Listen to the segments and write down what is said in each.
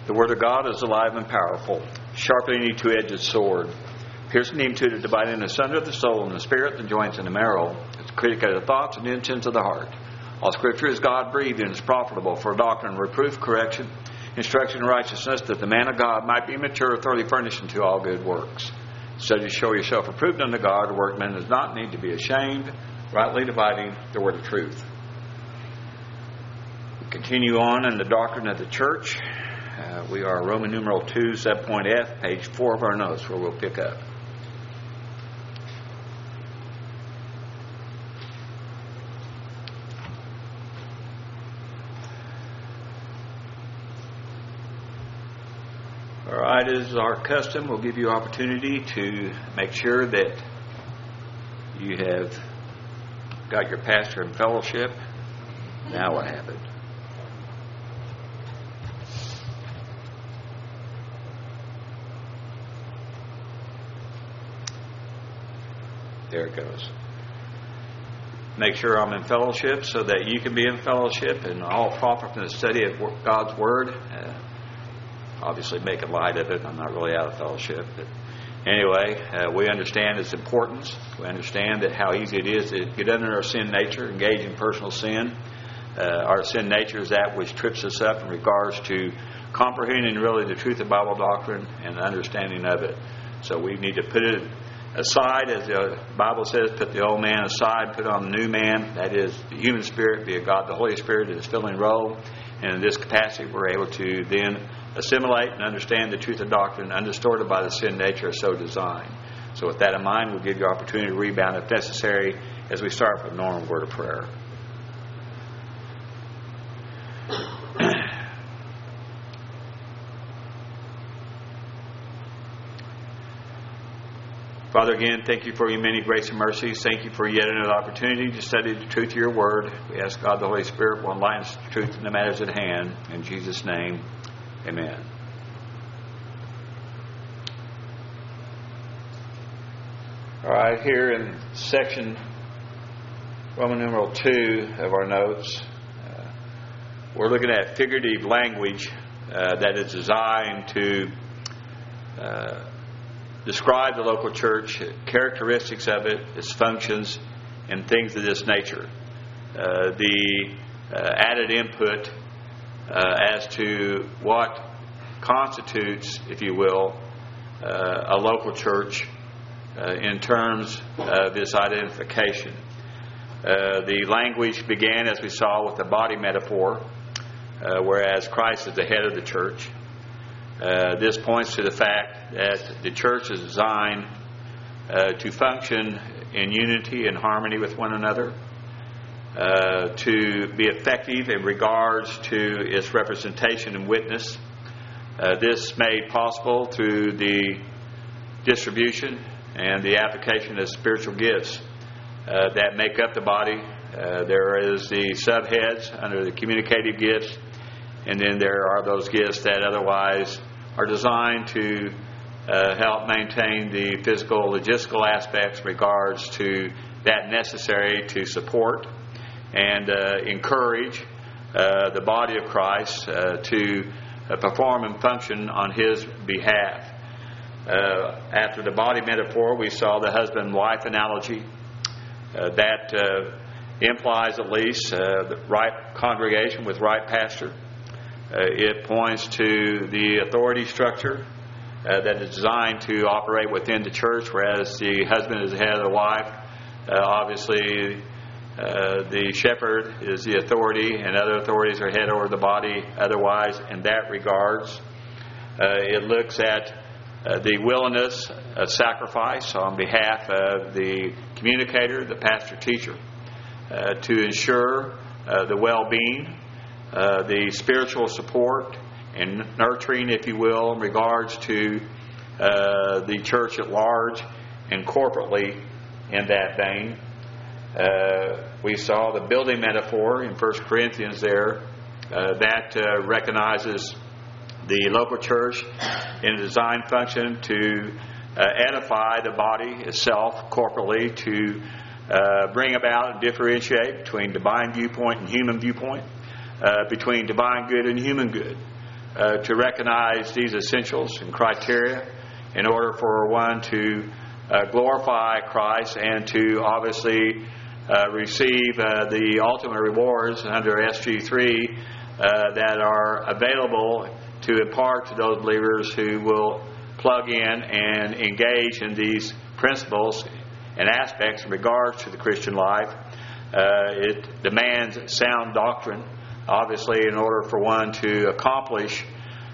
The Word of God is alive and powerful, sharper than any two-edged sword, piercing even to the dividing asunder of the soul and the spirit, the joints and the marrow. It's a critic of the thoughts and the intents of the heart. All Scripture is God-breathed and is profitable for doctrine, reproof, correction, instruction in righteousness, that the man of God might be mature, thoroughly furnished unto all good works. Study to show yourself approved unto God, a workman does not need to be ashamed, rightly dividing the word of truth. We continue on in the doctrine of the church. We are Roman numeral 2, subpoint F, page 4 of our notes, where we'll pick up. All right, as our custom, we'll give you opportunity to make sure that you have got your pastor in fellowship. Now what happened? There it goes. Make sure I'm in fellowship so that you can be in fellowship, and all profit from the study of God's Word. Obviously making light of it. I'm not really out of fellowship. But anyway, we understand its importance. We understand that how easy it is to get under our sin nature, engage in personal sin. Our sin nature is that which trips us up in regards to comprehending really the truth of Bible doctrine and understanding of it. So we need to put it aside, as the Bible says, put the old man aside, put on the new man. That is the human spirit, be it God the Holy Spirit in His filling role. And in this capacity, we're able to then assimilate and understand the truth of doctrine undistorted by the sin nature so designed. So with that in mind, we'll give you opportunity to rebound if necessary as we start with a normal word of prayer. Father, again, thank you for your many grace and mercies. Thank you for yet another opportunity to study the truth of your word. We ask God the Holy Spirit will enlighten us the truth in the matters at hand. In Jesus' name, amen. All right, here in section Roman numeral 2 of our notes, we're looking at figurative language that is designed to describe the local church, characteristics of it, its functions, and things of this nature. The added input as to what constitutes, if you will, a local church in terms of this identification. The language began, as we saw, with the body metaphor, whereas Christ is the head of the church. This points to the fact that the church is designed to function in unity and harmony with one another, to be effective in regards to its representation and witness. This made possible through the distribution and the application of spiritual gifts that make up the body. There is the subheads under the communicative gifts, and then there are those gifts that otherwise are designed to help maintain the physical, logistical aspects in regards to that necessary to support and encourage the body of Christ to perform and function on His behalf. After the body metaphor, we saw the husband and wife analogy. That implies at least the right congregation with right pastor. It points to the authority structure that is designed to operate within the church, whereas the husband is the head of the wife. Obviously, the shepherd is the authority, and other authorities are head over the body otherwise in that regards. It looks at the willingness of sacrifice on behalf of the communicator, the pastor-teacher, to ensure the well-being, the spiritual support and nurturing, if you will, in regards to the church at large and corporately in that vein. We saw the building metaphor in 1 Corinthians there that recognizes the local church in a design function to edify the body itself corporately, to bring about and differentiate between divine viewpoint and human viewpoint, between divine good and human good. to recognize these essentials and criteria in order for one to glorify Christ and to obviously receive the ultimate rewards under SG3 that are available to impart to those believers who will plug in and engage in these principles and aspects in regards to the Christian life. It demands sound doctrine, obviously, in order for one to accomplish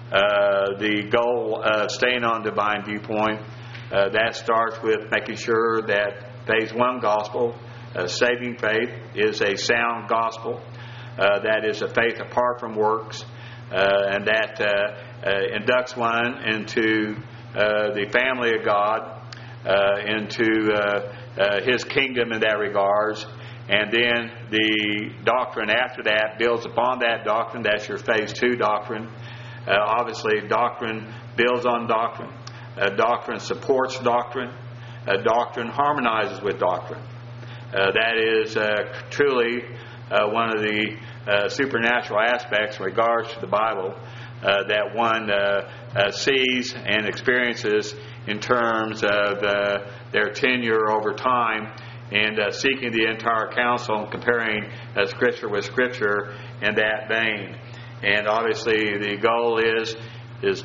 the goal of staying on divine viewpoint. That starts with making sure that phase one gospel, saving faith, is a sound gospel. That is a faith apart from works, and that inducts one into the family of God, into His kingdom in that regards. And then the doctrine after that builds upon that doctrine. That's your phase two doctrine. Obviously, doctrine builds on doctrine. Doctrine supports doctrine. Doctrine harmonizes with doctrine. That is truly one of the supernatural aspects in regards to the Bible that one sees and experiences in terms of their tenure over time and seeking the entire counsel and comparing Scripture with Scripture in that vein. And obviously the goal is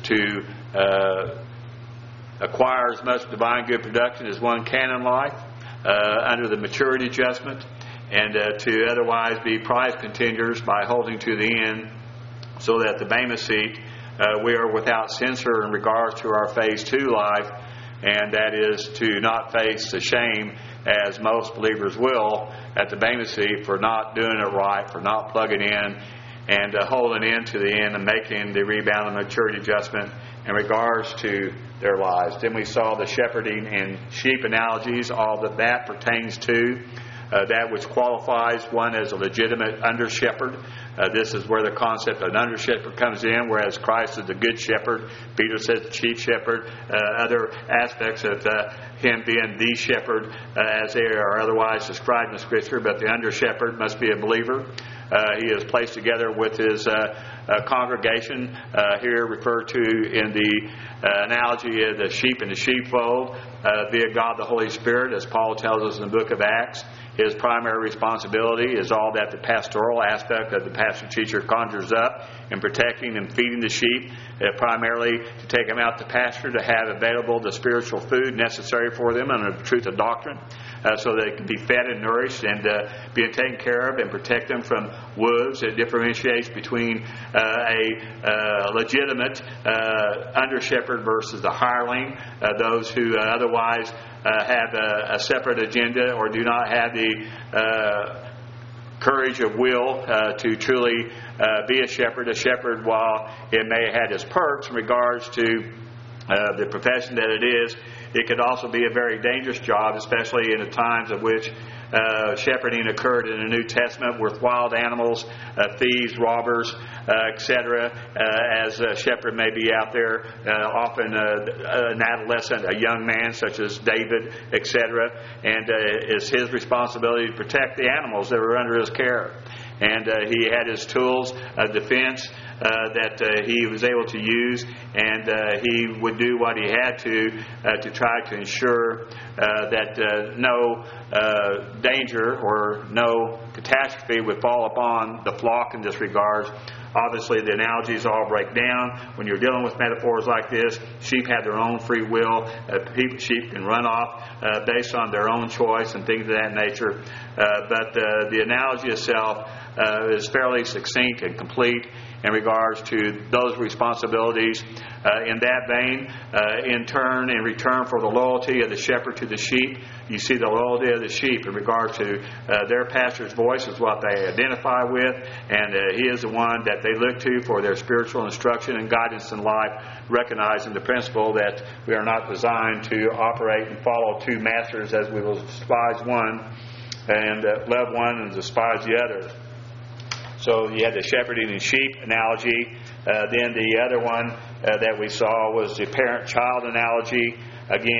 to acquire as much divine good production as one can in life under the maturity adjustment, and to otherwise be prize contenders by holding to the end, so that the Bema seat we are without censor in regards to our phase two life, and that is to not face the shame, as most believers will, at the Bema seat for not doing it right, for not plugging in and holding in to the end and making the rebound and maturity adjustment in regards to their lives. Then we saw the shepherding and sheep analogies, all that pertains to that which qualifies one as a legitimate under-shepherd. This is where the concept of an under-shepherd comes in, whereas Christ is the good shepherd. Peter says the chief shepherd. Other aspects of him being the shepherd as they are otherwise described in the Scripture, but the under-shepherd must be a believer. He is placed together with his congregation, here referred to in the analogy of the sheep in the sheepfold, via God the Holy Spirit, as Paul tells us in the book of Acts. His primary responsibility is all that the pastoral aspect of the pastor-teacher conjures up in protecting and feeding the sheep, primarily to take them out to pasture, to have available the spiritual food necessary for them under the truth of doctrine, so they can be fed and nourished and being taken care of, and protect them from wolves. It differentiates between a legitimate under-shepherd versus the hireling, those who otherwise have a separate agenda or do not have the courage of will to truly be a shepherd. A shepherd, while it may have had its perks in regards to the profession that it is, it could also be a very dangerous job, especially in the times of which shepherding occurred in the New Testament with wild animals, thieves, robbers, etc. As a shepherd may be out there, often an adolescent, a young man such as David, etc. And it's his responsibility to protect the animals that were under his care. And he had his tools of defense that he was able to use, and he would do what he had to try to ensure that no danger or no catastrophe would fall upon the flock in this regard. Obviously, the analogies all break down. When you're dealing with metaphors like this, sheep have their own free will. Sheep can run off based on their own choice and things of that nature. But the analogy itself is fairly succinct and complete in regards to those responsibilities. In that vein, in return for the loyalty of the shepherd to the sheep, you see the loyalty of the sheep in regards to their pastor's voice is what they identify with, and he is the one that they look to for their spiritual instruction and guidance in life, recognizing the principle that we are not designed to operate and follow two masters, as we will despise one and love one and despise the other. So you had the shepherding and sheep analogy. Then the other one that we saw was the parent-child analogy. Again,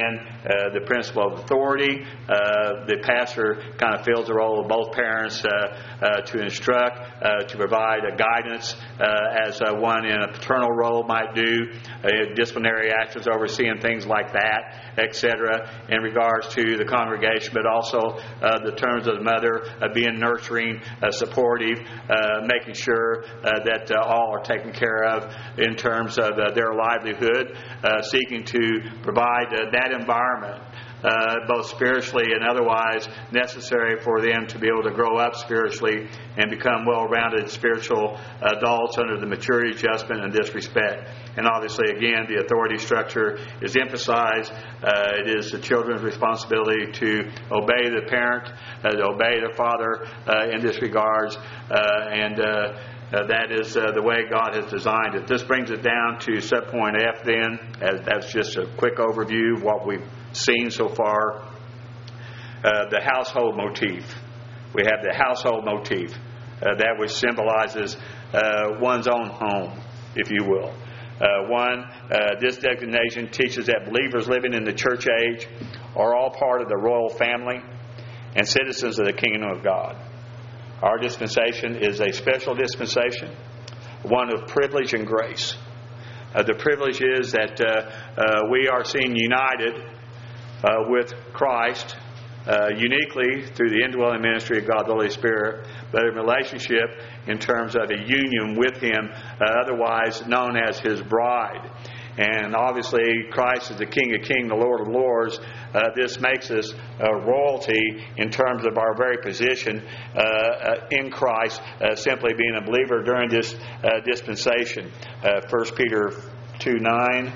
the principle of authority. The pastor kind of fills the role of both parents to instruct, to provide guidance, as one in a paternal role might do, disciplinary actions, overseeing things like that, etc., in regards to the congregation, but also the terms of the mother being nurturing, supportive, making sure that all are taken care of in terms of their livelihood, seeking to provide that environment, both spiritually and otherwise, necessary for them to be able to grow up spiritually and become well-rounded spiritual adults under the maturity adjustment in this respect. And obviously, again, the authority structure is emphasized. It is the children's responsibility to obey the parent, to obey the father in this regards, and that is the way God has designed it. This brings it down to subpoint F then. That's just a quick overview of what we've seen so far. The household motif. We have the household motif, that which symbolizes one's own home, if you will. This designation teaches that believers living in the church age are all part of the royal family and citizens of the kingdom of God. Our dispensation is a special dispensation, one of privilege and grace. The privilege is that we are seen united with Christ, uniquely through the indwelling ministry of God the Holy Spirit, but in relationship in terms of a union with Him, otherwise known as His bride. And obviously, Christ is the King of Kings, the Lord of Lords. This makes us royalty in terms of our very position in Christ, simply being a believer during this dispensation. 1 Peter 2:9,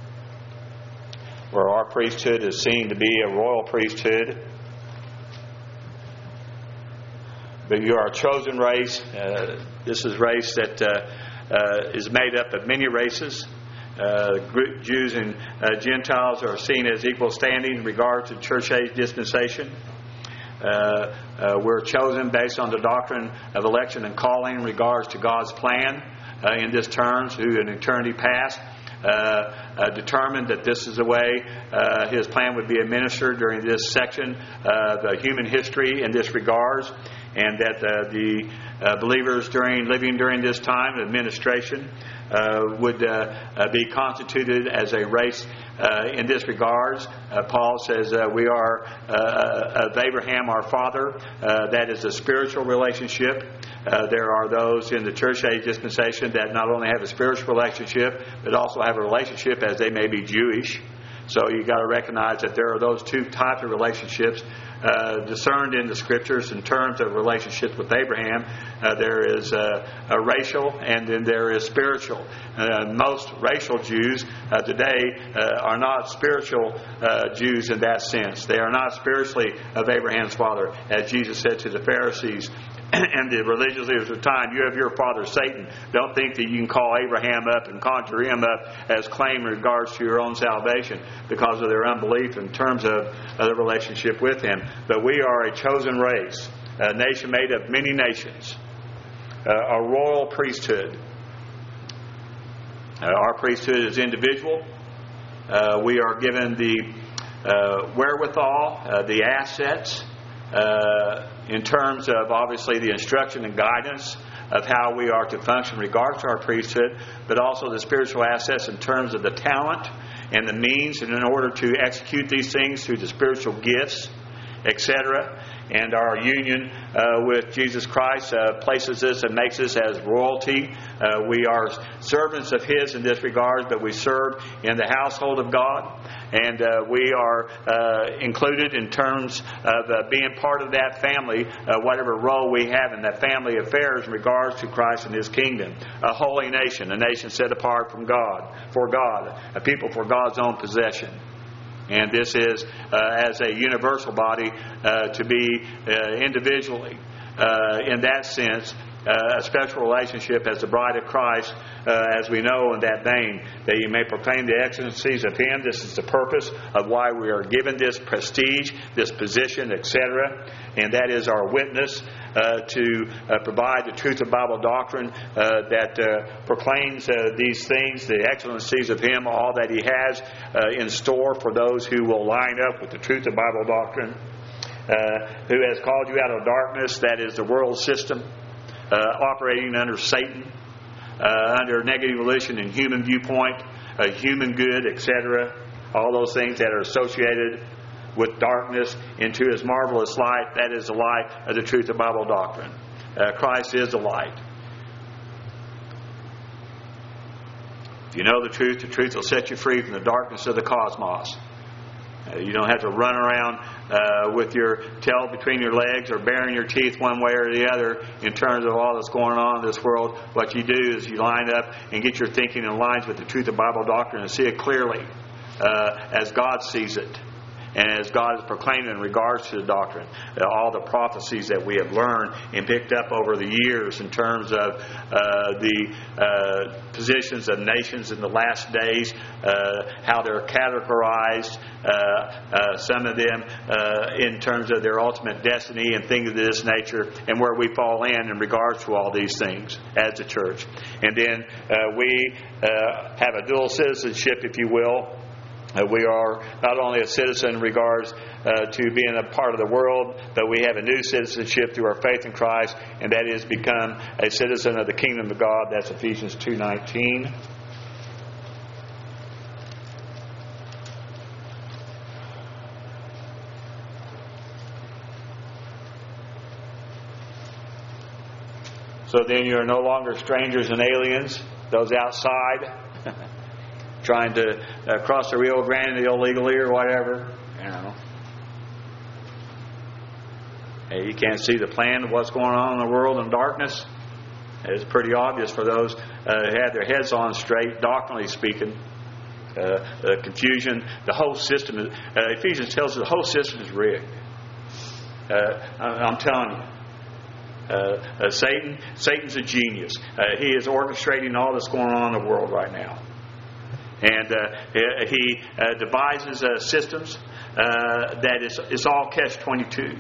where our priesthood is seen to be a royal priesthood. But you are a chosen race. This is a race that is made up of many races. Jews and Gentiles are seen as equal standing in regard to church age dispensation. We're chosen based on the doctrine of election and calling in regards to God's plan in this terms through an eternity past. Determined that this is the way His plan would be administered during this section of human history in this regards, and that the believers living during this time of administration would be constituted as a race in this regards. Paul says we are of Abraham our father. That is a spiritual relationship. There are those in the church age dispensation that not only have a spiritual relationship, but also have a relationship as they may be Jewish. So you've got to recognize that there are those two types of relationships discerned in the Scriptures in terms of relationships with Abraham. There is a racial, and then there is spiritual. Most racial Jews today are not spiritual Jews in that sense. They are not spiritually of Abraham's father, as Jesus said to the Pharisees and the religious leaders of the time, you have your father Satan. Don't think that you can call Abraham up and conjure him up as claim in regards to your own salvation because of their unbelief in terms of the relationship with him. But we are a chosen race, a nation made of many nations, a royal priesthood. Our priesthood is individual. We are given the wherewithal, the assets, in terms of obviously the instruction and guidance of how we are to function in regards to our priesthood, but also the spiritual assets in terms of the talent and the means, and in order to execute these things through the spiritual gifts, etc. And our union with Jesus Christ places us and makes us as royalty. We are servants of His in this regard, but we serve in the household of God. And we are included in terms of being part of that family, whatever role we have in that family affairs in regards to Christ and His kingdom. A holy nation, a nation set apart from God, for God, a people for God's own possession. And this is, as a universal body, to be individually, in that sense, a special relationship as the bride of Christ, as we know in that vein, that you may proclaim the excellencies of Him. This is the purpose of why we are given this prestige, this position, etc. And that is our witness to provide the truth of Bible doctrine that proclaims these things, the excellencies of Him, all that He has in store for those who will line up with the truth of Bible doctrine. Who has called you out of darkness, that is the world system, operating under Satan, under negative volition and human viewpoint, human good, etc. All those things that are associated with darkness into His marvelous light. That is the light of the truth of Bible doctrine. Christ is the light. If you know the truth will set you free from the darkness of the cosmos. You don't have to run around with your tail between your legs or baring your teeth one way or the other in terms of all that's going on in this world. What you do is you line up and get your thinking in lines with the truth of Bible doctrine and see it clearly as God sees it. And as God is proclaiming in regards to the doctrine, all the prophecies that we have learned and picked up over the years in terms of the positions of nations in the last days, how they're categorized, some of them in terms of their ultimate destiny and things of this nature, and where we fall in regards to all these things as a church. And then we have a dual citizenship, if you will. We are not only a citizen in regards to being a part of the world, but we have a new citizenship through our faith in Christ, and that is become a citizen of the kingdom of God. That's Ephesians 2:19. So then you are no longer strangers and aliens, those outside, trying to cross the Rio Grande illegally or whatever. You know. Hey, you can't see the plan of what's going on in the world in darkness. It's pretty obvious for those who have their heads on straight, doctrinally speaking. The confusion, the whole system. Ephesians tells us the whole system is rigged. I'm telling you. Satan's a genius. He is orchestrating all that's going on in the world right now. And he devises systems that is all catch-22.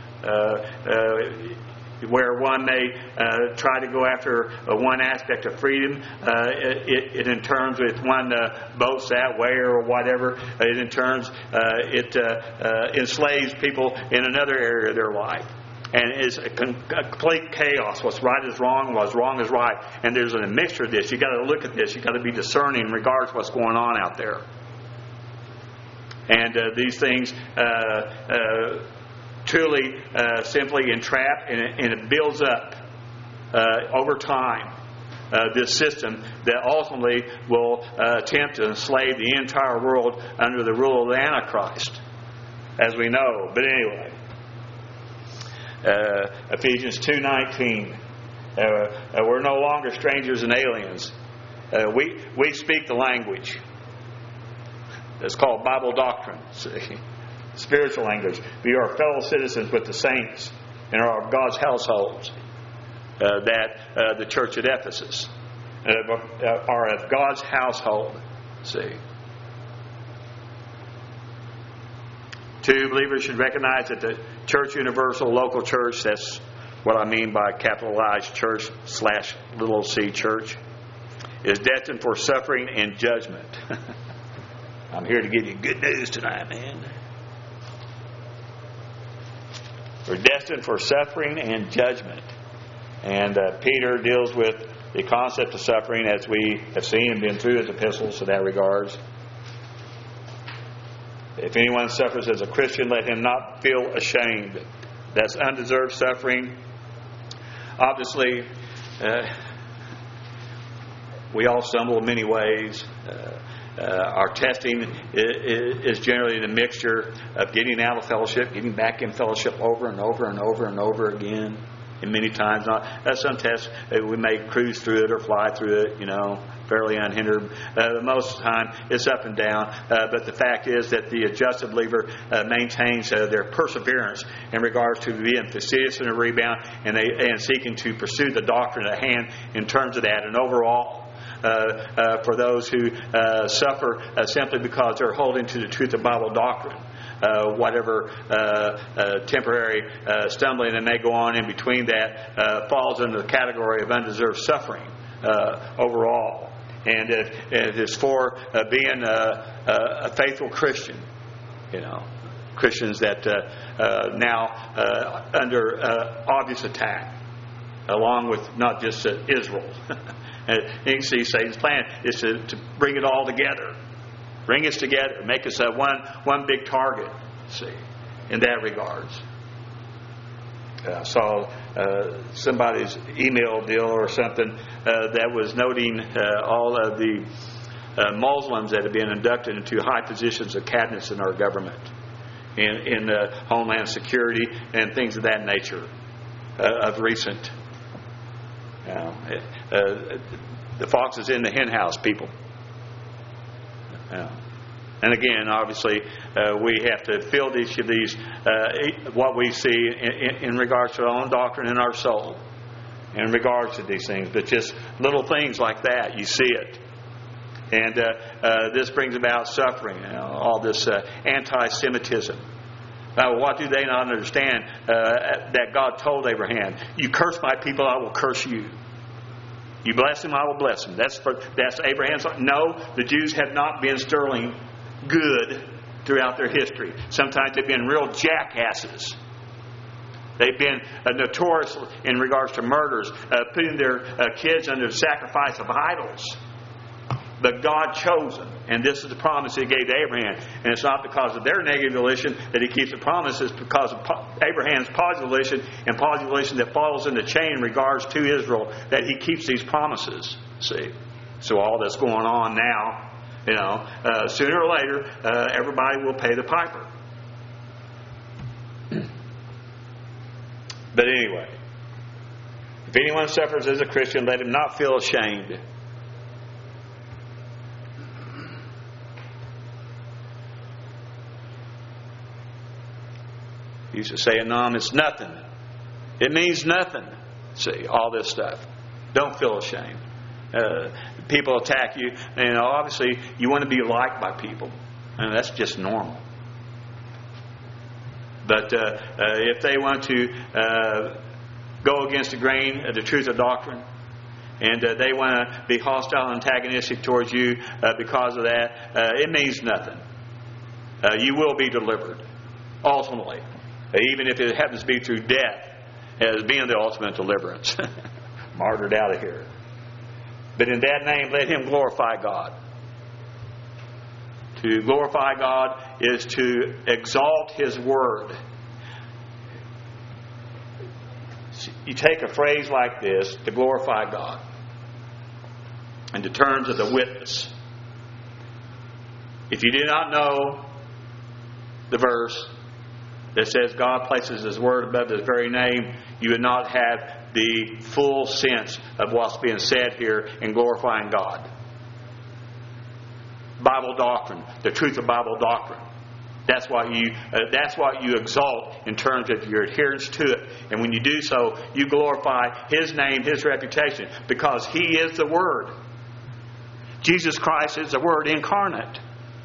Where one may try to go after one aspect of freedom, it in terms with one boats that way or whatever, it in terms it enslaves people in another area of their life. And it's a complete chaos. What's right is wrong, what's wrong is right. And there's a mixture of this. You've got to look at this. You've got to be discerning in regards to what's going on out there. And these things truly simply entrap, and it builds up over time this system that ultimately will attempt to enslave the entire world under the rule of the Antichrist, as we know. But anyway. Ephesians 2:19. We're no longer strangers and aliens. We speak the language. It's called Bible doctrine. Spiritual language. We are fellow citizens with the saints and are of God's households. That the church at Ephesus are of God's household. See. Two, believers should recognize that the Church Universal Local Church, that's what I mean by capitalized church / little c church, is destined for suffering and judgment. I'm here to give you good news tonight, man. We're destined for suffering and judgment. And Peter deals with the concept of suffering, as we have seen and been through his epistles in that regards. If anyone suffers as a Christian, let him not feel ashamed. That's undeserved suffering. Obviously, we all stumble in many ways. Our testing is generally the mixture of getting out of fellowship, getting back in fellowship over and over and over and over again. And many times, some tests we may cruise through it or fly through it, fairly unhindered. Most of the time, it's up and down. But the fact is that the adjusted believer maintains their perseverance in regards to being fastidious in a rebound and seeking to pursue the doctrine at hand in terms of that. And overall, for those who suffer simply because they're holding to the truth of Bible doctrine, whatever temporary stumbling that may go on in between that falls under the category of undeserved suffering overall. And it is for being a faithful Christian, Christians that now under obvious attack, along with not just Israel. And you can see Satan's plan is to bring it all together, bring us together, make us one big target. See, in that regards. I saw somebody's email deal or something that was noting all of the Muslims that have been inducted into high positions of cabinets in our government, in Homeland Security and things of that nature of recent. The fox is in the hen house, people. And again, obviously, we have to fill each of these, what we see in regards to our own doctrine and our soul, in regards to these things. But just little things like that, you see it. And this brings about suffering, all this anti-Semitism. What do they not understand that God told Abraham? You curse my people, I will curse you. You bless them, I will bless them. That's Abraham's. No, the Jews have not been sterling good throughout their history. Sometimes they've been real jackasses. They've been notorious in regards to murders, putting their kids under the sacrifice of idols. But God chose them. And this is the promise He gave to Abraham. And it's not because of their negative volition that He keeps the promise. It's because of Abraham's positive volition and positive volition that follows in the chain in regards to Israel that He keeps these promises. See? So all that's going on now, sooner or later, everybody will pay the piper. But anyway, if anyone suffers as a Christian, let him not feel ashamed. He used to say, "Anam, it's nothing. It means nothing." See, all this stuff. Don't feel ashamed. People attack you. Obviously, you want to be liked by people. And that's just normal. But if they want to go against the grain of the truth of doctrine, and they want to be hostile and antagonistic towards you because of that, it means nothing. You will be delivered, ultimately. Even if it happens to be through death as being the ultimate deliverance. Martyred out of here. But in that name, let him glorify God. To glorify God is to exalt His Word. You take a phrase like this, to glorify God, in the terms of the witness. If you do not know the verse that says God places His Word above His very name, you would not have the full sense of what's being said here in glorifying God. Bible doctrine, the truth of Bible doctrine. That's what you exalt in terms of your adherence to it. And when you do so, you glorify His name, His reputation, because He is the Word. Jesus Christ is the Word incarnate.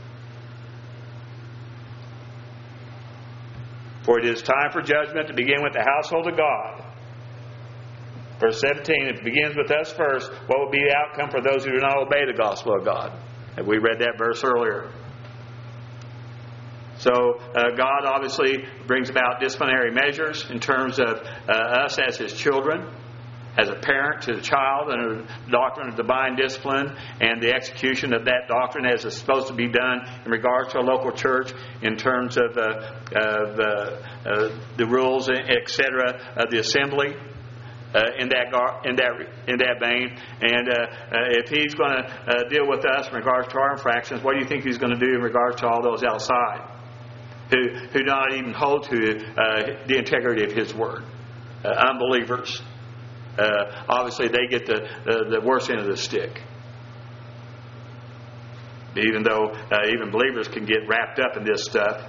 For it is time for judgment to begin with the household of God. Verse 17, it begins with us first. What will be the outcome for those who do not obey the gospel of God? And we read that verse earlier. So God obviously brings about disciplinary measures in terms of us as His children, as a parent to the child, and a doctrine of divine discipline, and the execution of that doctrine as it's supposed to be done in regards to a local church in terms of the rules, etc., of the assembly. In that vein, and if He's going to deal with us in regards to our infractions, what do you think He's going to do in regards to all those outside who do not even hold to the integrity of His Word? Unbelievers. Obviously, they get the worst end of the stick. Even though even believers can get wrapped up in this stuff.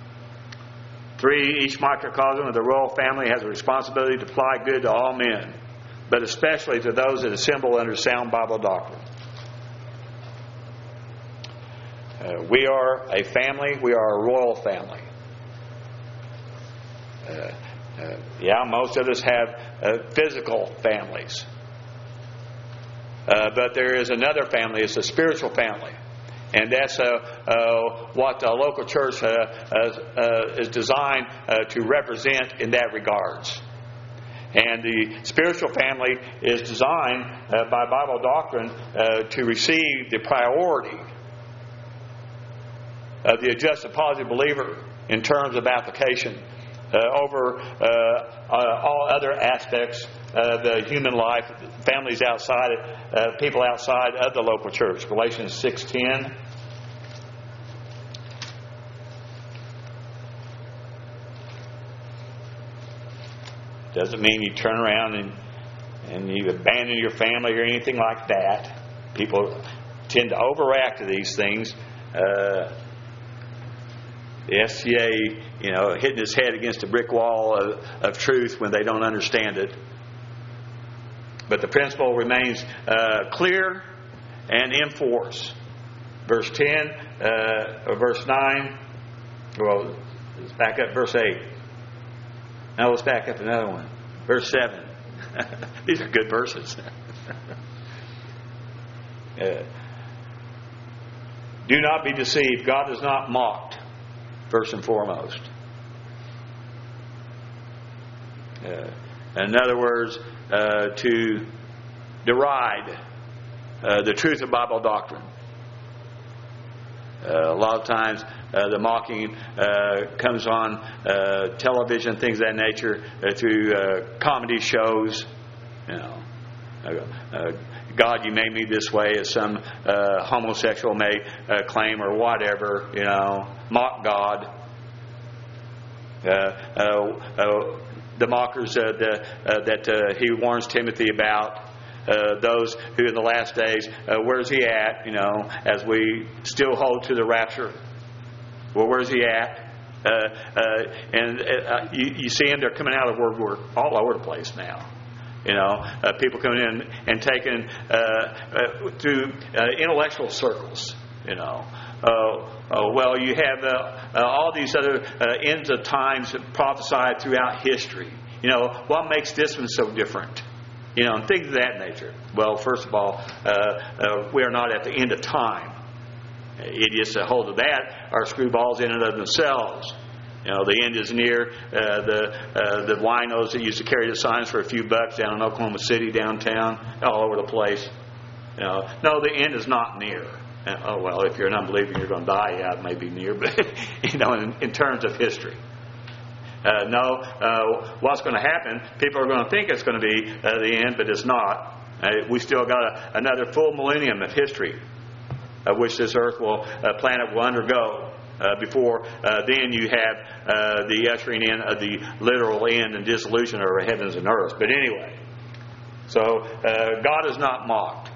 3, each microcosm of the royal family has a responsibility to apply good to all men, but especially to those that assemble under sound Bible doctrine. We are a family. We are a royal family. Most of us have physical families. But there is another family. It's a spiritual family. And that's what the local church is designed to represent in that regards. And the spiritual family is designed by Bible doctrine to receive the priority of the adjusted positive believer in terms of application over all other aspects of the human life, families outside, people outside of the local church. Galatians 6:10. Doesn't mean you turn around and you abandon your family or anything like that. People tend to overreact to these things. The SCA, hitting his head against a brick wall of truth when they don't understand it. But the principle remains clear and in force. Verse 10, or verse 9. Well, let's back up verse 8. Now let's back up another one. Verse 7. These are good verses. Do not be deceived. God is not mocked, first and foremost. In other words, to deride the truth of Bible doctrine. A lot of times the mocking comes on television, things of that nature, through comedy shows. God, you made me this way, as some homosexual may claim, or whatever. Mock God. The mockers that he warns Timothy about. Those who in the last days, where's he at? As we still hold to the rapture. Well, where's he at? You see him, they're coming out of World War all over the place now. People coming in and taking through intellectual circles. Well, you have all these other ends of times prophesied throughout history. What makes this one so different? And things of that nature. Well, first of all, we are not at the end of time. Idiots that hold to that are screwballs in and of themselves. The end is near. The winos that used to carry the signs for a few bucks down in Oklahoma City, downtown, all over the place. No, the end is not near. If you're an unbeliever, you're going to die. Yeah, it may be near, but in terms of history. What's going to happen? People are going to think it's going to be the end, but it's not. We still got another full millennium of history, of which this earth planet will undergo. Before then, you have the ushering in of the literal end and dissolution of our heavens and earth. But anyway, so God is not mocked.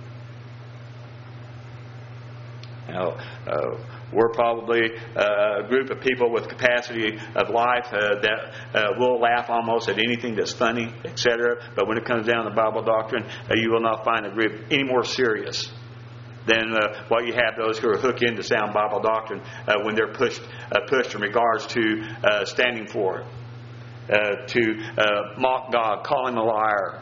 We're probably a group of people with capacity of life that will laugh almost at anything that's funny, etc. But when it comes down to Bible doctrine, you will not find a group any more serious than what you have those who are hooked into sound Bible doctrine when they're pushed in regards to standing for it, to mock God, call him a liar,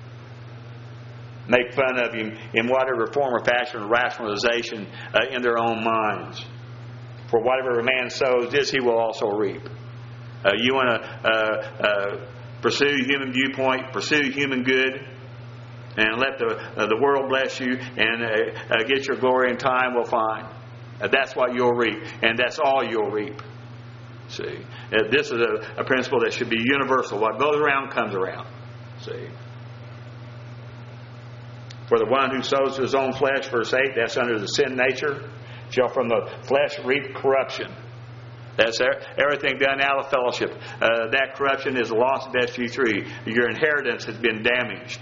make fun of him in whatever form or fashion or rationalization in their own minds. For whatever a man sows, this he will also reap. You want to pursue human viewpoint, pursue human good, and let the world bless you and get your glory in time, well, fine. That's what you'll reap, and that's all you'll reap. See, this is a principle that should be universal. What goes around comes around. See. For the one who sows to his own flesh, verse 8, that's under the sin nature, shall from the flesh reap corruption. That's everything done out of fellowship. That corruption is the loss of SG3. Your inheritance has been damaged.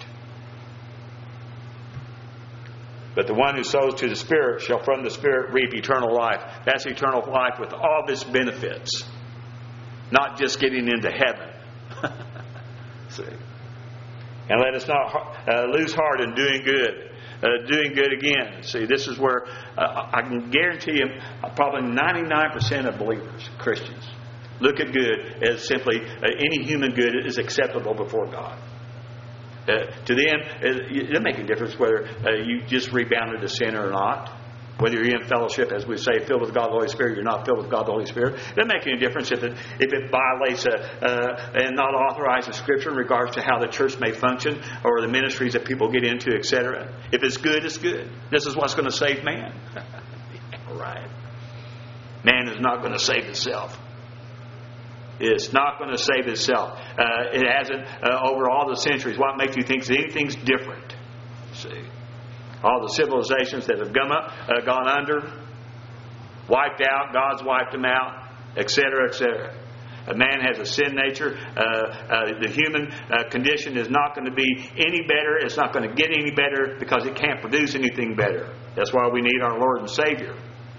But the one who sows to the Spirit shall from the Spirit reap eternal life. That's eternal life with all of its benefits. Not just getting into heaven. See. And let us not lose heart in doing good. Doing good again. See, this is where I can guarantee you probably 99% of believers, Christians, Look at good as simply any human good is acceptable before God. To them, it doesn't make a difference whether you just rebounded to sin or not. Whether you're in fellowship, as we say, filled with God the Holy Spirit, you're not filled with God the Holy Spirit. It doesn't make any difference if it violates and not authorized in Scripture in regards to how the church may function or the ministries that people get into, etc. If it's good, it's good. This is what's going to save man. Right. Man is not going to save itself. It's not going to save itself. It hasn't over all the centuries. What makes you think anything's different? See. All the civilizations that have gone under, wiped out, God's wiped them out, etc., etc. A man has a sin nature. The human condition is not going to be any better. It's not going to get any better because it can't produce anything better. That's why we need our Lord and Savior.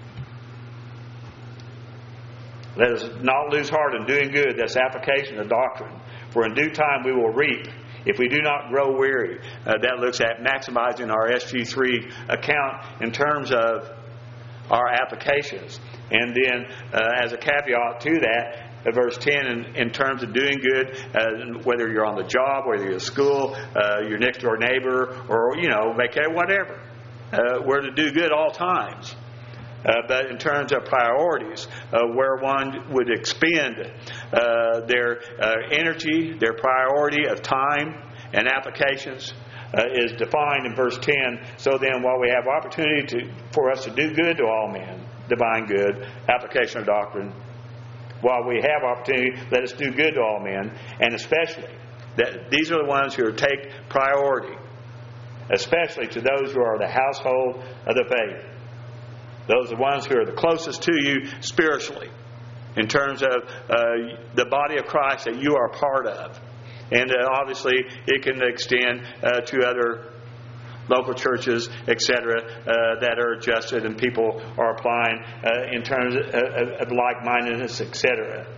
Let us not lose heart in doing good. That's application of doctrine. For in due time we will reap if we do not grow weary. That looks at maximizing our SG3 account in terms of our applications. And then as a caveat to that, verse 10, in terms of doing good, whether you're on the job, whether you're at school, your next door neighbor, or, vacation, whatever. We're to do good all times. But in terms of priorities, where one would expend their energy, their priority of time and applications is defined in verse 10. So then, while we have opportunity for us to do good to all men, divine good, application of doctrine, while we have opportunity, let us do good to all men, and especially, these are the ones who take priority, especially to those who are the household of the faith. Those are the ones who are the closest to you spiritually in terms of the body of Christ that you are part of. And obviously it can extend to other local churches, etc., that are adjusted and people are applying in terms of like-mindedness, etc.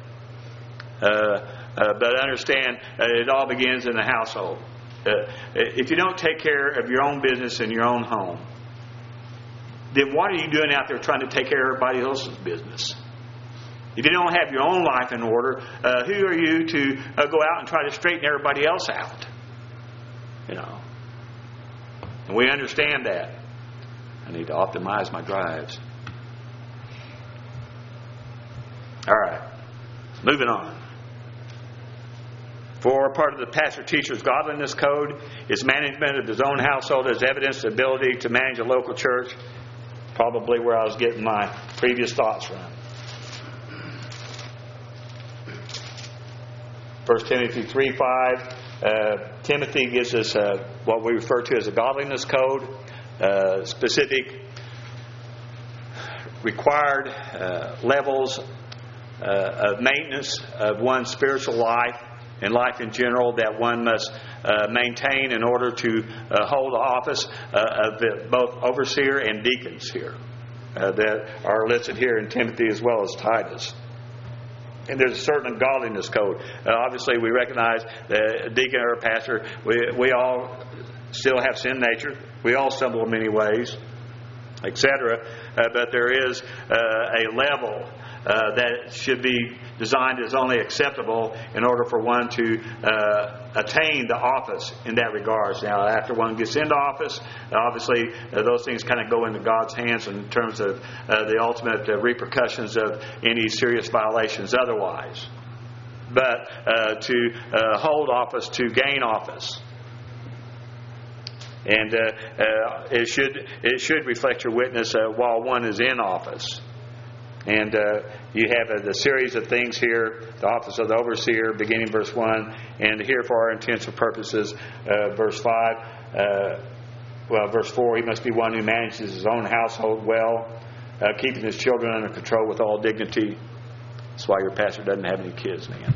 But understand, it all begins in the household. If you don't take care of your own business in your own home, then what are you doing out there trying to take care of everybody else's business? If you don't have your own life in order, who are you to go out and try to straighten everybody else out? And we understand that. I need to optimize my drives. All right. Moving on. For part of the pastor-teacher's godliness code is management of his own household as evidence of ability to manage a local church. Probably where I was getting my previous thoughts from. 1 Timothy 3:5. Timothy gives us what we refer to as a godliness code, specific required levels of maintenance of one's spiritual life and life in general that one must maintain in order to hold the office of both overseer and deacons here that are listed here in Timothy as well as Titus. And there's a certain godliness code. Obviously, we recognize that a deacon or a pastor, we all still have sin nature. We all stumble in many ways, etc. But there is a level that should be designed as only acceptable in order for one to attain the office in that regards. Now, after one gets into office, obviously those things kind of go into God's hands in terms of the ultimate repercussions of any serious violations otherwise. But to hold office, to gain office. And it should reflect your witness while one is in office. And you have a series of things here. The office of the overseer, beginning verse 1. And here for our intents and purposes, verse 5. Verse 4, he must be one who manages his own household well, keeping his children under control with all dignity. That's why your pastor doesn't have any kids, man.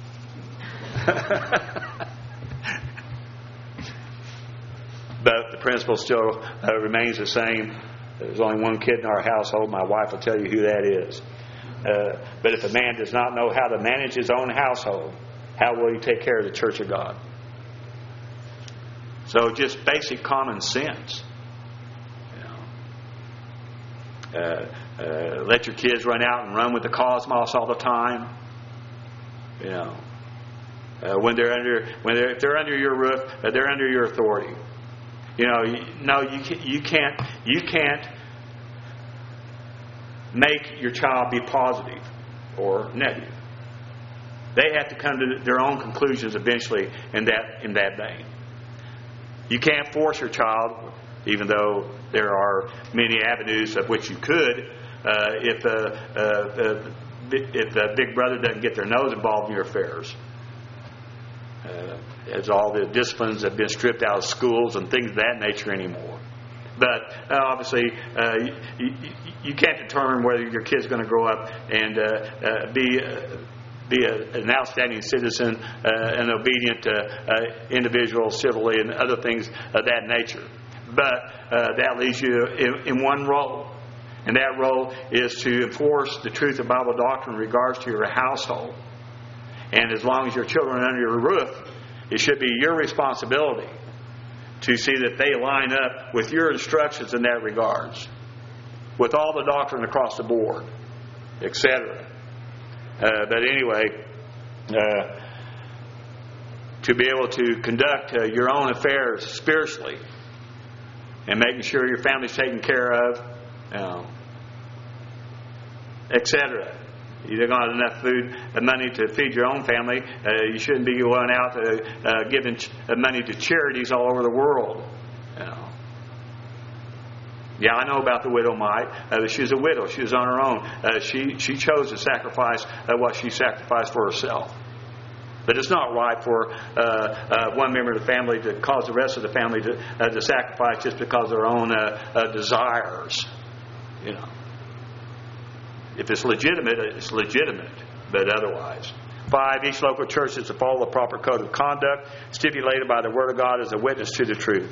But the principle still remains the same. There's only one kid in our household. My wife will tell you who that is. But if a man does not know how to manage his own household, how will he take care of the church of God? So just basic common sense. Let your kids run out and run with the cosmos all the time. You know, if they're under your roof, they're under your authority. You know, you can't make your child be positive or negative. They have to come to their own conclusions eventually in that vein. You can't force your child, even though there are many avenues of which you could, if Big Brother doesn't get their nose involved in your affairs. As all the disciplines have been stripped out of schools and things of that nature anymore. But obviously, you can't determine whether your kid's going to grow up and be an outstanding citizen, an obedient individual civilly, and other things of that nature. But that leaves you in one role. And that role is to enforce the truth of Bible doctrine in regards to your household. And as long as your children are under your roof, it should be your responsibility to see that they line up with your instructions in that regards, with all the doctrine across the board, etc. But anyway, to be able to conduct your own affairs spiritually and making sure your family's taken care of, etc. You don't have enough food and money to feed your own family. You shouldn't be going out giving money to charities all over the world. Yeah, I know about the widow mite. She's a widow. She was on her own. She chose to sacrifice what she sacrificed for herself. But it's not right for one member of the family to cause the rest of the family to sacrifice just because of their own desires. You know. If it's legitimate, it's legitimate. But otherwise. 5. Each local church is to follow the proper code of conduct stipulated by the Word of God as a witness to the truth.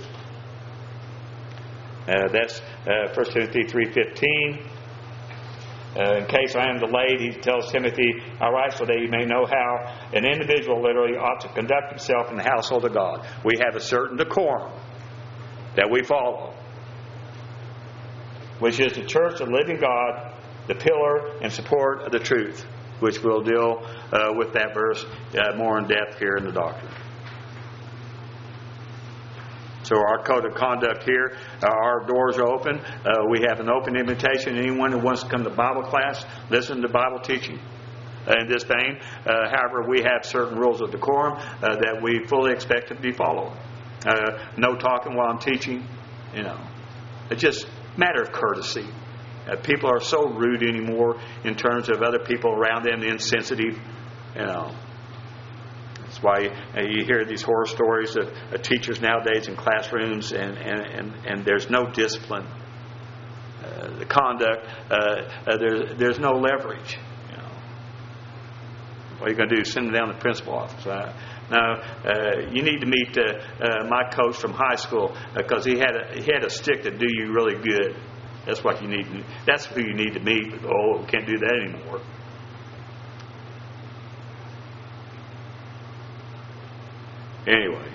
That's 1 Timothy 3:15. In case I am delayed, he tells Timothy, I write so that you may know how an individual literally ought to conduct himself in the household of God. We have a certain decorum that we follow, which is the church of the living God, the pillar and support of the truth, which we'll deal with that verse more in depth here in the doctrine. So our code of conduct here, our doors are open. We have an open invitation. Anyone who wants to come to Bible class, listen to Bible teaching in this vein. However, we have certain rules of decorum that we fully expect to be followed. No talking while I'm teaching. You know, it's just a matter of courtesy. People are so rude anymore in terms of other people around them, insensitive. You know. That's why you hear these horror stories of teachers nowadays in classrooms, and there's no discipline. The conduct, there's no leverage. You know. What are you going to do? Send them down to the principal office? No, you need to meet my coach from high school because he had a stick to do you really good. That's what you need. That's who you need to meet. Oh, we can't do that anymore. Anyway,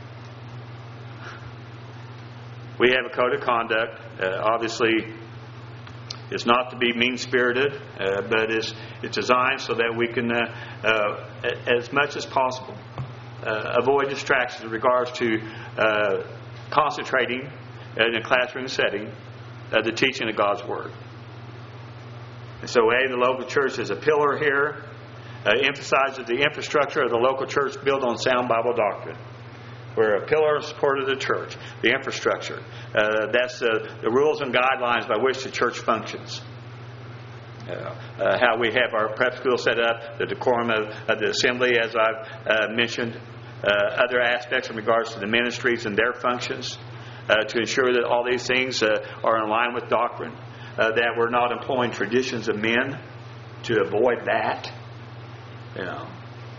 we have a code of conduct. Obviously, it's not to be mean-spirited, but it's designed so that we can, as much as possible, avoid distractions in regards to concentrating in a classroom setting the teaching of God's Word. And so, the local church is a pillar here. Emphasizes the infrastructure of the local church built on sound Bible doctrine. We're a pillar of support of the church. The infrastructure. That's the rules and guidelines by which the church functions. How we have our prep school set up, the decorum of the assembly, as I've mentioned. Other aspects in regards to the ministries and their functions. To ensure that all these things are in line with doctrine. That we're not employing traditions of men to avoid that. You know,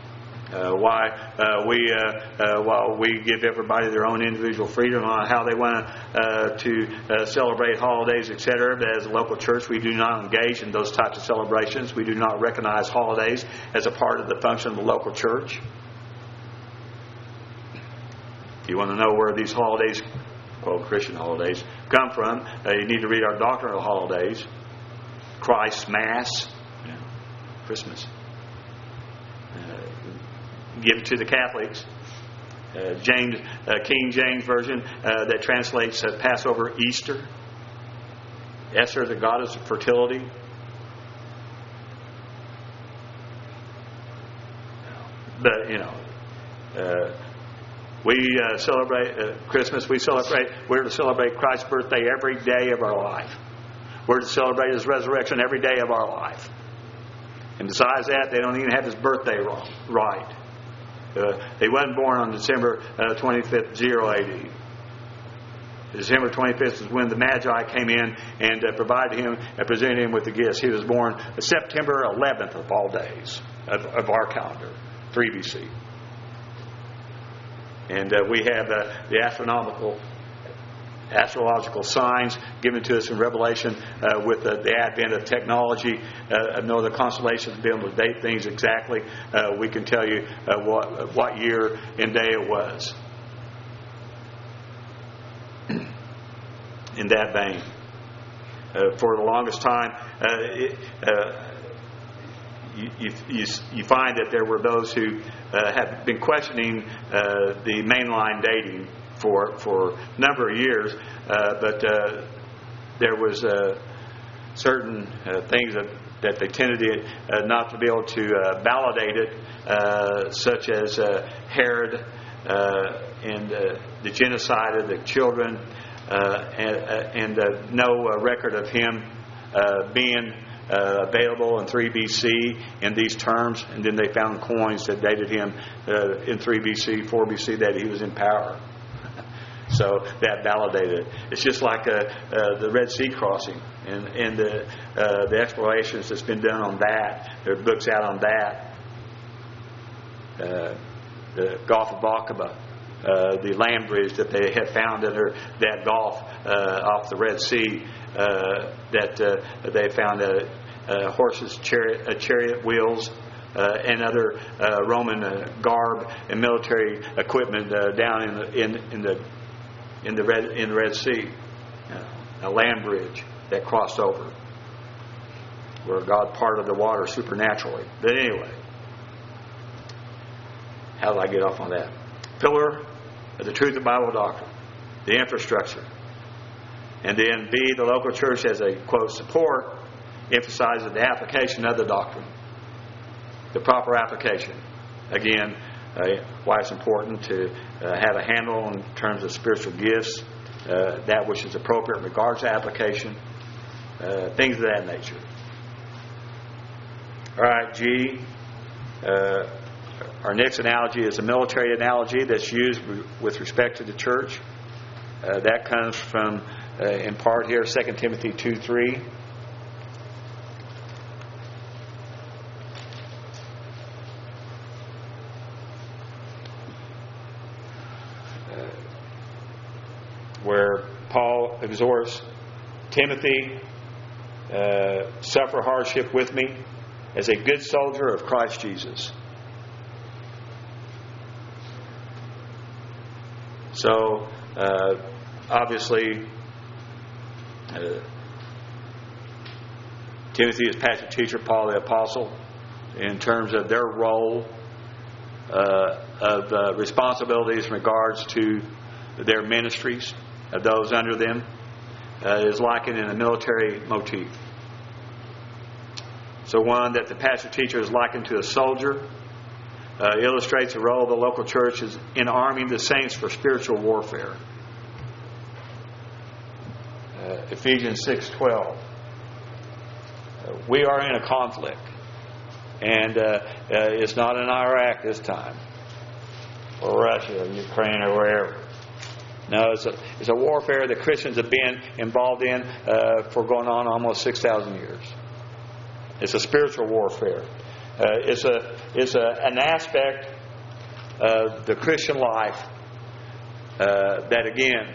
while we give everybody their own individual freedom on how they want to celebrate holidays, etc. But as a local church, we do not engage in those types of celebrations. We do not recognize holidays as a part of the function of the local church. If you want to know where these holidays, quote Christian holidays, come from, you need to read our doctrinal holidays. Christ's Mass, Christmas. given to the Catholics. King James Version that translates Passover, Easter. Esther, the goddess of fertility. But, we celebrate Christmas. We're to celebrate Christ's birthday every day of our life. We're to celebrate His resurrection every day of our life. And besides that, they don't even have His birthday right. He wasn't born on December 25th, 0 AD. December 25th is when the Magi came in and provided Him and presented Him with the gifts. He was born September 11th of all days of our calendar, 3 BC. And we have the astrological signs given to us in Revelation with the advent of technology. No other constellations have been able to date things exactly. We can tell you what year and day it was. In that vein, for the longest time, you find that there were those who have been questioning the mainline dating for a number of years, but there was certain things that they tended not to be able to validate it, such as Herod and the genocide of the children, and no record of him being available in 3 BC in these terms. And then they found coins that dated him in 3 BC, 4 BC, that he was in power. So that validated it. It's just like the Red Sea crossing and the explorations that's been done on that. There are books out on that. The Gulf of Aqaba, the land bridge that they had found under that Gulf off the Red Sea, that they found horses, chariot wheels, and other Roman garb and military equipment down in the Red Sea, a land bridge that crossed over, where God parted the water supernaturally. But anyway, how did I get off on that? Pillar of the truth of Bible doctrine, the infrastructure. And then B, the local church as a, quote, support, emphasizes the application of the doctrine. The proper application. Again, why it's important to have a handle in terms of spiritual gifts, that which is appropriate in regards to application, things of that nature. All right, G. Our next analogy is a military analogy that's used with respect to the church. That comes from, in part here, 2 Timothy 2:3. Where Paul exhorts Timothy, suffer hardship with me as a good soldier of Christ Jesus. So, obviously, Timothy is pastor teacher, Paul the apostle, in terms of their role of responsibilities in regards to their ministries, of those under them, is likened in a military motif. So one that the pastor teacher is likened to a soldier illustrates the role of the local church in arming the saints for spiritual warfare. Ephesians 6:12. We are in a conflict, and it's not in Iraq this time, or Russia, or Ukraine, or wherever. No, it's a warfare that Christians have been involved in for going on almost 6,000 years. It's a spiritual warfare. It's an aspect of the Christian life that, again,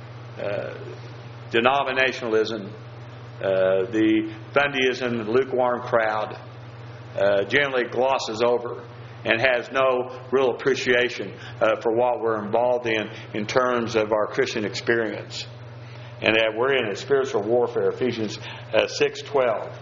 denominationalism, the Fundyism, the lukewarm crowd generally glosses over and has no real appreciation for what we're involved in terms of our Christian experience. And that we're in a spiritual warfare, Ephesians 6:12.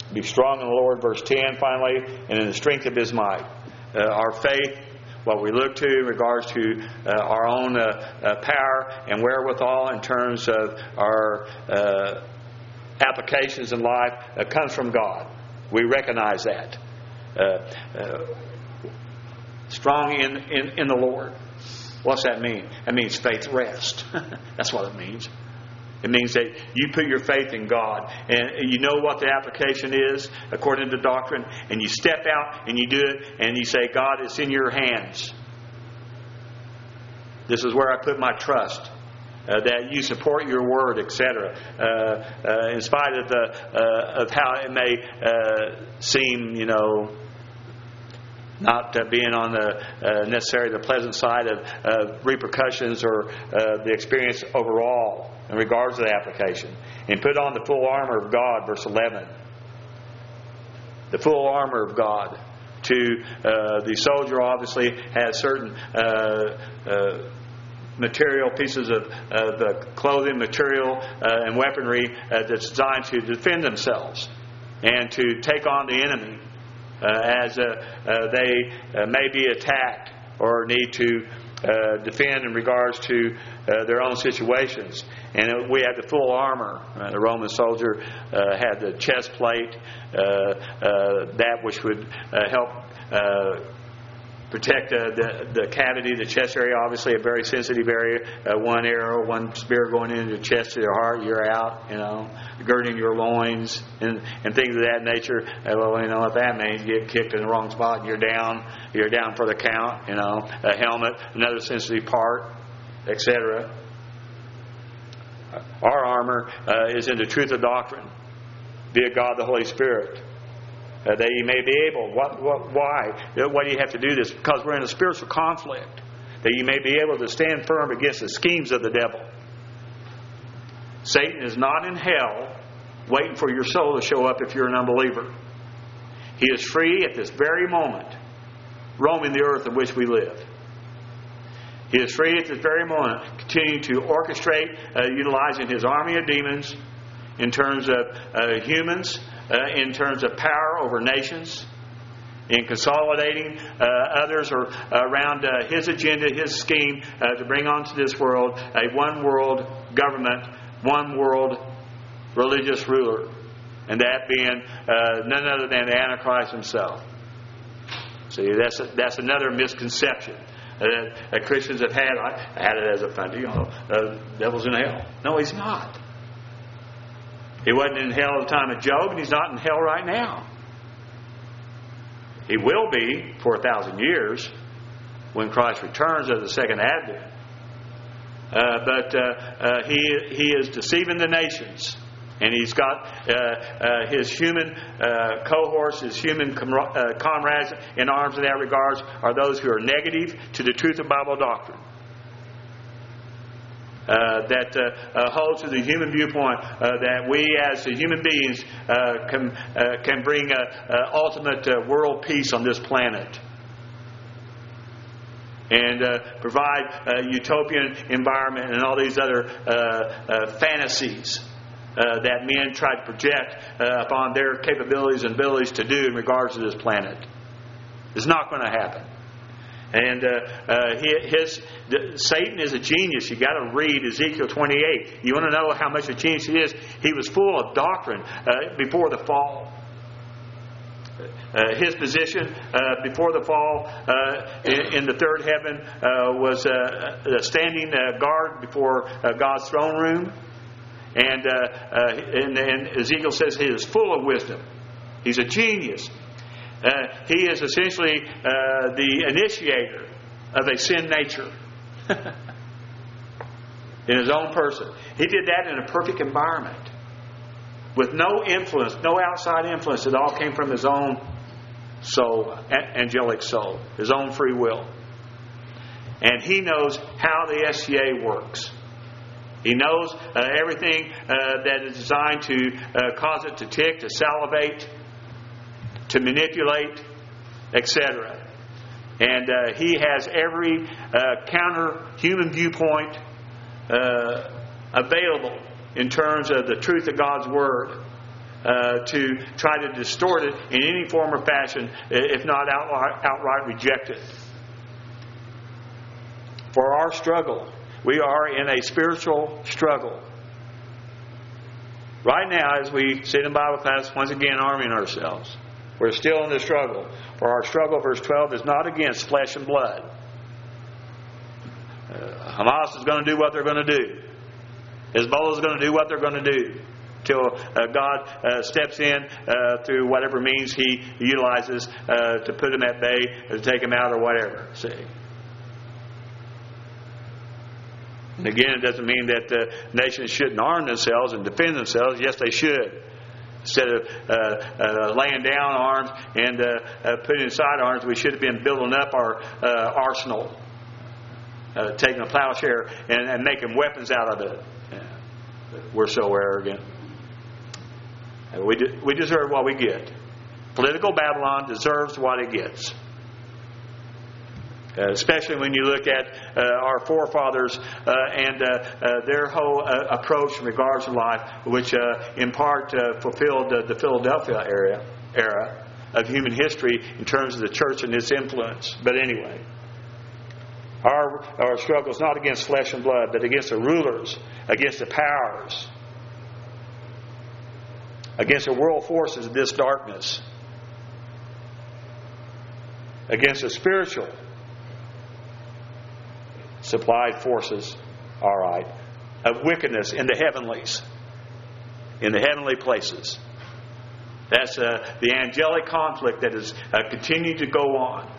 be strong in the Lord, verse 10 finally, and in the strength of His might. Our faith, what we look to in regards to our own power and wherewithal in terms of our applications in life, comes from God. We recognize that. Strong in the Lord. What's that mean? That means faith rest. That's what it means. It means that you put your faith in God, and you know what the application is according to doctrine, and you step out and you do it, and you say, God, it's in your hands. This is where I put my trust. That you support your word, etc. In spite of how it may seem, not being on the necessarily the pleasant side of repercussions or the experience overall in regards to the application. And put on the full armor of God, verse 11. The full armor of God. The soldier obviously has certain material, pieces of clothing, material, and weaponry that's designed to defend themselves and to take on the enemy as they may be attacked or need to defend in regards to their own situations. And we have the full armor. The Roman soldier had the chest plate, that which would help protect the cavity, the chest area, obviously a very sensitive area. One arrow, one spear going into your chest to your heart, you're out, girding your loins and things of that nature. Well, you know what that means. You get kicked in the wrong spot and you're down for the count. A helmet, another sensitive part, etc. Our armor is in the truth of doctrine via God the Holy Spirit. That you may be able. Why? Why do you have to do this? Because we're in a spiritual conflict. That you may be able to stand firm against the schemes of the devil. Satan is not in hell waiting for your soul to show up if you're an unbeliever. He is free at this very moment, roaming the earth in which we live. He is free at this very moment, continuing to orchestrate, utilizing his army of demons in terms of humans, in terms of power over nations, in consolidating others or around his agenda, his scheme to bring onto this world a one world government, one world religious ruler, and that being none other than the Antichrist himself. See, that's another misconception that Christians have had. I had it as a funny, the devil's in hell. No, he's not. He wasn't in hell at the time of Job, and he's not in hell right now. He will be for 1,000 years when Christ returns as the second advent. But he is deceiving the nations. And he's got his human cohorts, his human comrades in arms in that regards are those who are negative to the truth of Bible doctrine. That holds to the human viewpoint that we as human beings can bring ultimate world peace on this planet and provide a utopian environment and all these other fantasies that men try to project upon their capabilities and abilities to do in regards to this planet. It's not going to happen. And Satan is a genius. You got to read Ezekiel 28. You want to know how much a genius he is? He was full of doctrine before the fall. His position before the fall in the third heaven was a standing guard before God's throne room. And Ezekiel says he is full of wisdom. He's a genius. He is essentially the initiator of a sin nature in his own person. He did that in a perfect environment with no influence, no outside influence. It all came from his own soul, angelic soul, his own free will. And he knows how the SCA works. He knows everything that is designed to cause it to tick, to salivate, to manipulate, etc. And he has every counter-human viewpoint available in terms of the truth of God's Word to try to distort it in any form or fashion, if not outright reject it. For our struggle, we are in a spiritual struggle. Right now, as we sit in Bible class, once again arming ourselves, we're still in the struggle. For our struggle, verse 12, is not against flesh and blood. Hamas is going to do what they're going to do. Hezbollah is going to do what they're going to do. Till God steps in through whatever means He utilizes to put them at bay, to take them out or whatever. See? And again, it doesn't mean that nations shouldn't arm themselves and defend themselves. Yes, they should. Instead of laying down arms and putting aside arms, we should have been building up our arsenal, taking a plowshare and making weapons out of it. We're so arrogant. We deserve what we get. Political Babylon deserves what it gets. Especially when you look at our forefathers and their whole approach in regards to life, which in part fulfilled the Philadelphia era of human history in terms of the church and its influence. But anyway, our struggle is not against flesh and blood, but against the rulers, against the powers, against the world forces of this darkness, against the spiritual supplied forces, all right, of wickedness in the heavenlies, in the heavenly places. That's the angelic conflict that is continuing to go on.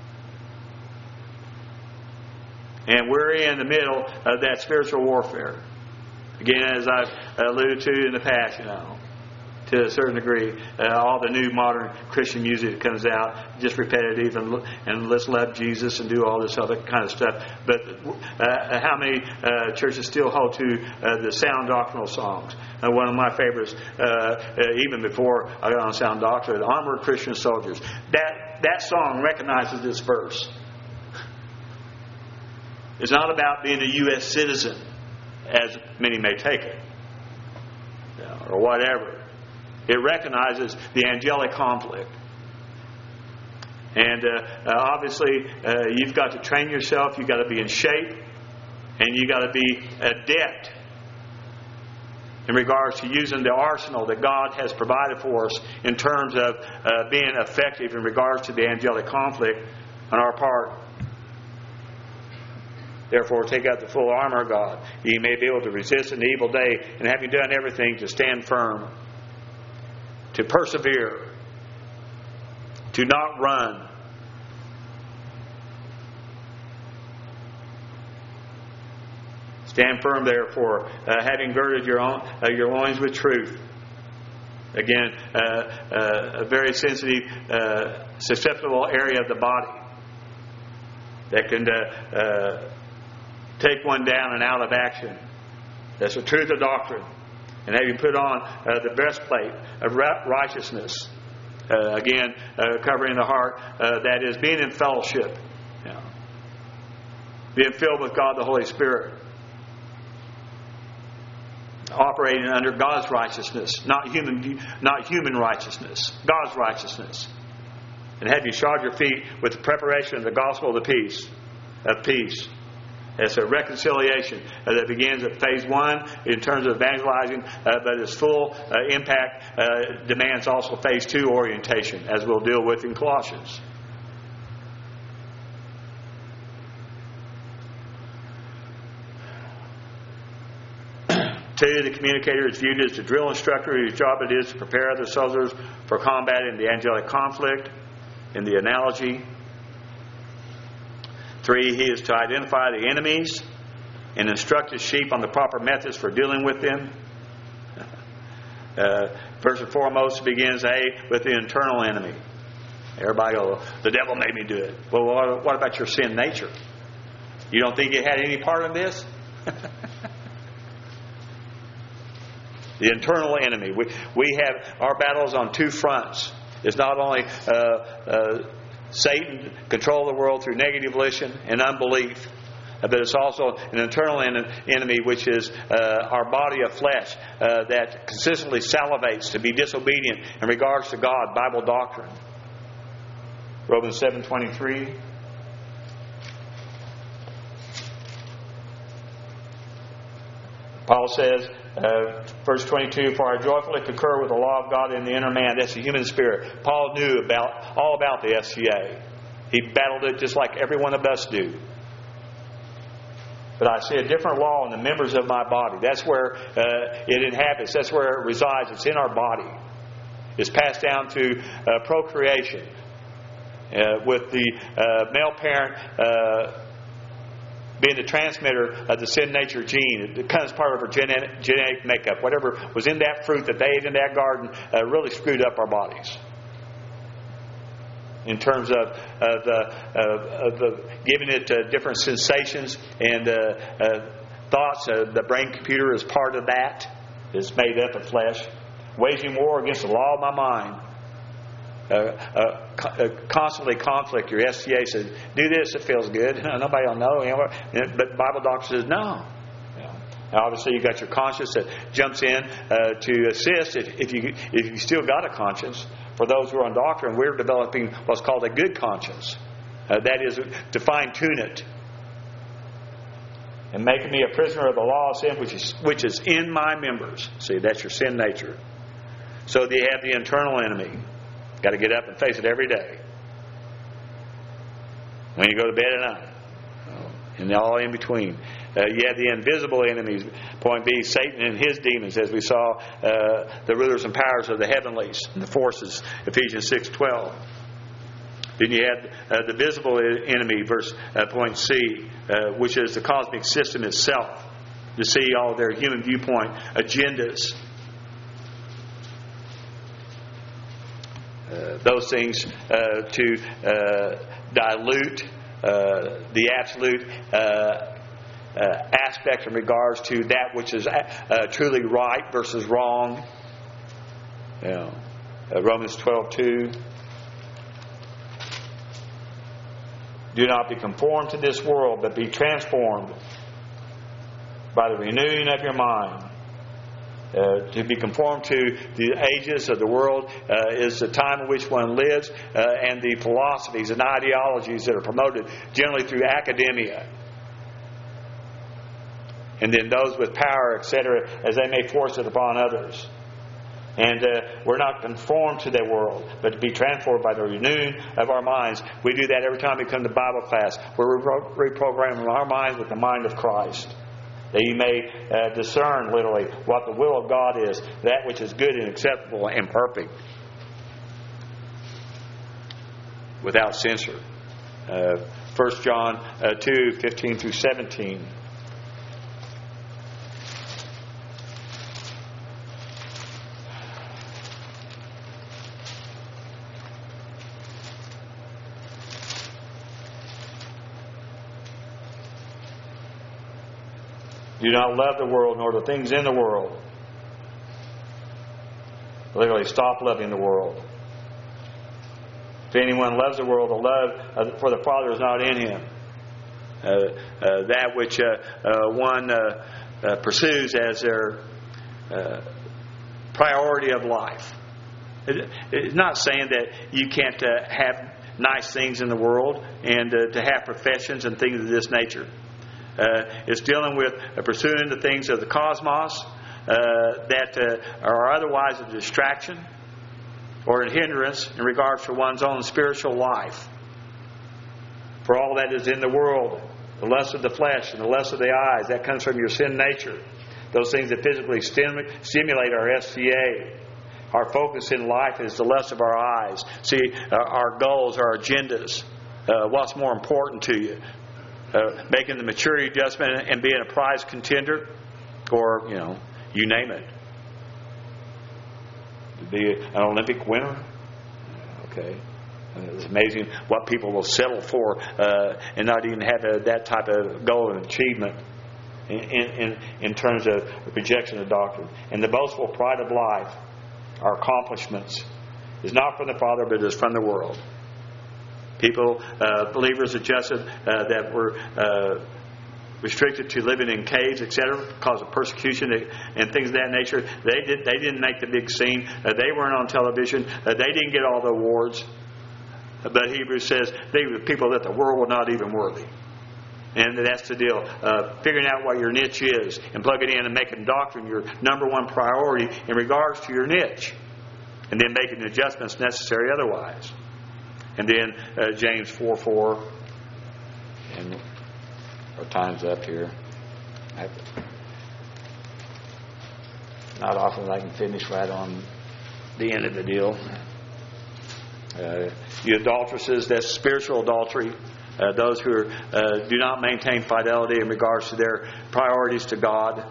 And we're in the middle of that spiritual warfare. Again, as I've alluded to in the past, to a certain degree, all the new modern Christian music that comes out, just repetitive and let's love Jesus and do all this other kind of stuff. But how many churches still hold to the sound doctrinal songs? One of my favorites, even before I got on sound doctrine, the Armored Christian Soldiers. That song recognizes this verse. It's not about being a U.S. citizen, as many may take it, or whatever. It recognizes the angelic conflict. And obviously, you've got to train yourself. You've got to be in shape. And you've got to be adept in regards to using the arsenal that God has provided for us in terms of being effective in regards to the angelic conflict on our part. Therefore, take out the full armor of God. You may be able to resist an evil day, and having done everything, to stand firm, to persevere, to not run. Stand firm, therefore, having girded your loins with truth. Again, a very sensitive, susceptible area of the body that can take one down and out of action. That's the truth of doctrine. And having put on the breastplate of righteousness, again, covering the heart, that is being in fellowship, being filled with God the Holy Spirit, operating under God's righteousness, not human righteousness, God's righteousness. And have you shod your feet with the preparation of the gospel of peace. It's a reconciliation that begins at phase 1 in terms of evangelizing, but its full impact demands also phase 2 orientation, as we'll deal with in Colossians. Two, the communicator is viewed as the drill instructor whose job it is to prepare the soldiers for combat in the angelic conflict, in the analogy. 3, he is to identify the enemies and instruct his sheep on the proper methods for dealing with them. First and foremost begins with the internal enemy. Everybody goes, the devil made me do it. Well, what about your sin nature? You don't think it had any part in this? The internal enemy. We have our battles on 2 fronts. It's not only Satan control the world through negative volition and unbelief, but it's also an internal enemy, which is our body of flesh that consistently salivates to be disobedient in regards to God, Bible doctrine. Romans 7:23. Paul says, verse 22, "For I joyfully concur with the law of God in the inner man." That's the human spirit. Paul knew all about the SCA. He battled it just like every one of us do. But I see a different law in the members of my body. That's where it inhabits. That's where it resides. It's in our body. It's passed down through procreation with the male parent being the transmitter of the sin nature gene. It becomes part of our genetic makeup. Whatever was in that fruit that they ate in that garden really screwed up our bodies. In terms of giving it different sensations and thoughts. The brain computer is part of that. It's made up of flesh. Waging war against the law of my mind. Constantly conflict. Your SCA says, do this, it feels good. Nobody will know. But Bible doctor says, no. Now, obviously, you've got your conscience that jumps in to assist if you still got a conscience. For those who are on doctrine, we're developing what's called a good conscience. That is to fine-tune it. And making me a prisoner of the law of sin, which is in my members. See, that's your sin nature. So you have the internal enemy. Got to get up and face it every day. When you go to bed at night. And all in between. You have the invisible enemies. Point B, Satan and his demons, as we saw the rulers and powers of the heavenlies and the forces, Ephesians 6:12. Then you have the visible enemy, point C, which is the cosmic system itself. You see all their human viewpoint agendas. Those things to dilute the absolute aspect in regards to that which is truly right versus wrong. Romans 12:2. Do not be conformed to this world, but be transformed by the renewing of your mind. To be conformed to the ages of the world is the time in which one lives, and the philosophies and ideologies that are promoted generally through academia. And then those with power, etc., as they may force it upon others. And we're not conformed to their world, but to be transformed by the renewing of our minds. We do that every time we come to Bible class. We're reprogramming our minds with the mind of Christ. That you may discern, literally, what the will of God is, that which is good and acceptable and perfect. Without censor. 1 John 2:15 through 17. Do not love the world, nor the things in the world. Literally, stop loving the world. If anyone loves the world, the love for the Father is not in him. That which one pursues as their priority of life. It's not saying that you can't have nice things in the world and to have professions and things of this nature. It's dealing with pursuing the things of the cosmos that are otherwise a distraction or a hindrance in regards to one's own spiritual life. For all that is in the world, the lust of the flesh and the lust of the eyes, that comes from your sin nature. Those things that physically stimulate our SCA. Our focus in life is the lust of our eyes. See, our goals, our agendas, what's more important to you. Making the maturity adjustment and being a prize contender, or you name it. To be an Olympic winner. Okay, it's amazing what people will settle for and not even have that type of goal and achievement in terms of rejection of doctrine. And the boastful pride of life, our accomplishments, is not from the Father, but is from the world. People, believers adjusted that were restricted to living in caves, etc., because of persecution and things of that nature. They didn't make the big scene. They weren't on television. They didn't get all the awards. But Hebrews says they were people that the world was not even worthy. And that's the deal. Figuring out what your niche is and plugging in and making doctrine your number one priority in regards to your niche. And then making the adjustments necessary otherwise. And then James 4:4. And our time's up here. Not often I can finish right on the end of the deal. You adulteresses, that's spiritual adultery. Those who do not maintain fidelity in regards to their priorities to God.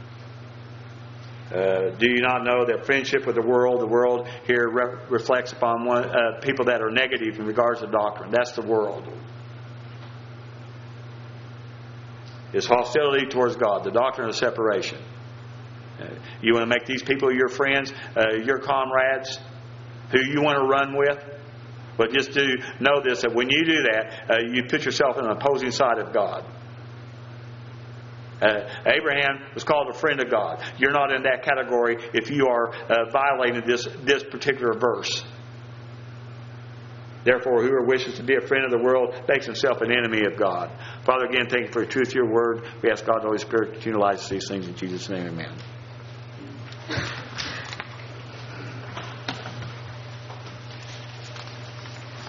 Do you not know that friendship with the world here reflects upon people that are negative in regards to doctrine? That's the world. It's hostility towards God, the doctrine of separation. You want to make these people your friends, your comrades, who you want to run with? But just do know this, that when you do that, you put yourself on the opposing side of God. Abraham was called a friend of God. You're not in that category if you are violating this particular verse. Therefore, whoever wishes to be a friend of the world makes himself an enemy of God. Father, again, thank you for your truth, your word. We ask God, the Holy Spirit, to utilize these things in Jesus' name. Amen.